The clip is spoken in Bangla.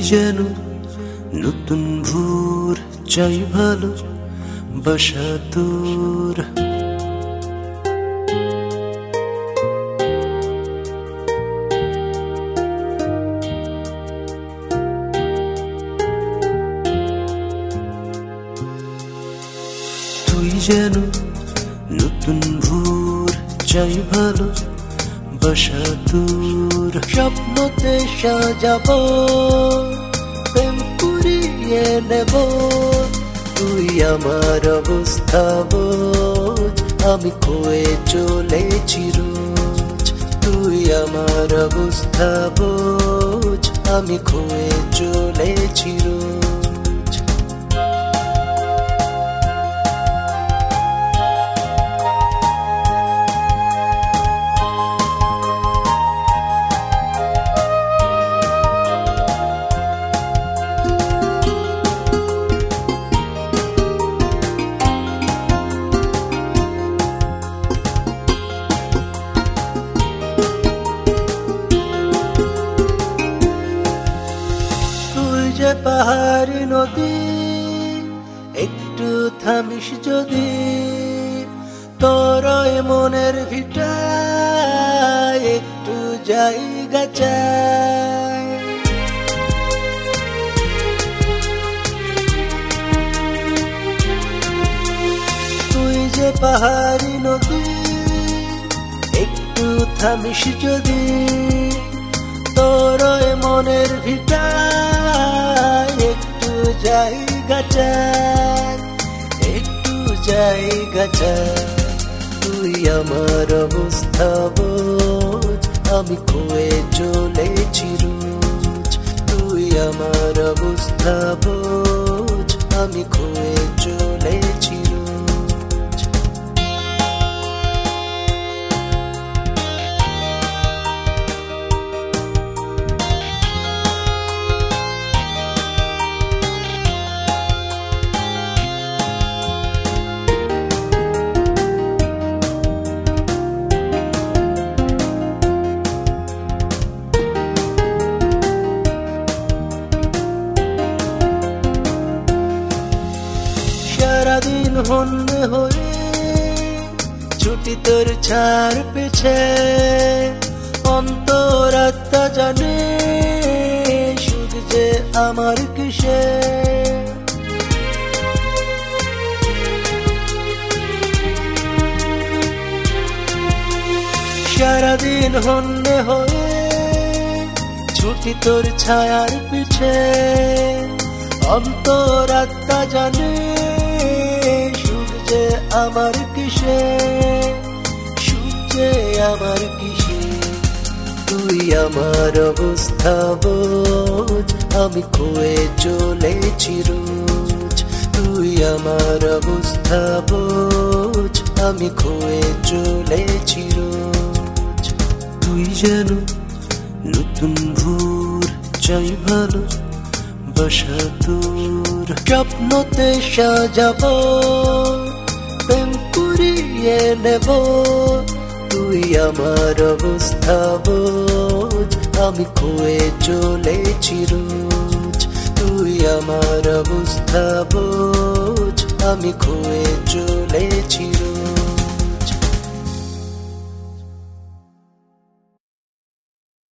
যেন নতুন ভোর, চাই ভালো বাসা তোর। তুই যেন নতুন ভোর, চাই ভালো বাসা তোর। স্বপ্নতে সাজাবো, প্রেম পুরিয়ে নেব। তুই আমার অবস্থা বোঝ, আমি খোয়ে চলেছি রোজ। তুই আমার অবস্থা বোঝ, আমি খোয়ে চলেছি রোজ। যে পাহাড়ি নদী, একটু থামিস যদি। তোর মনের ভিটায় একটু জায়গা চাই। তুই যে পাহাড়ি নদী, একটু থামিস যদি। তোর মনের ভিটায় একটু জায়গা চাই, একটু জায়গা চাই। তুই আমার অবস্থা বোঝ, আমি খোয়ে চলেছি রোজ। তুই আমার অবস্থা বোঝ, আমি খোয়ে চলেছি রোজ। সারাদিন হন্যে হয়ে ছুটি তোর ছাড় পেছে। অন্তরাত্মা জানে সুখ যে আমার কিসে। সারাদিন হন্যে হয়ে ছুটি তোর ছায়ার পিছে। অন্তরাত্মা জানে সুখ যে আমার কিসে, সুখ যে আমার কিসে। তুই আমার অবস্থা বোঝ, আমি খোয়ে চলেছি রোজ। তুই আমার অবস্থা বোঝ, আমি খোয়ে চলেছি রোজ। তুই যেন নতুন ভোর, চাই ভালো বাসা তোর। স্বপ্নতে সাজাবো, প্রেম পুরিয়ে নেব। তুই আমার অবস্থা বোঝ, আমি খোয়ে চলেছি রোজ। তুই আমার অবস্থা বোঝ, আমি খোয়ে চলেছি রোজ।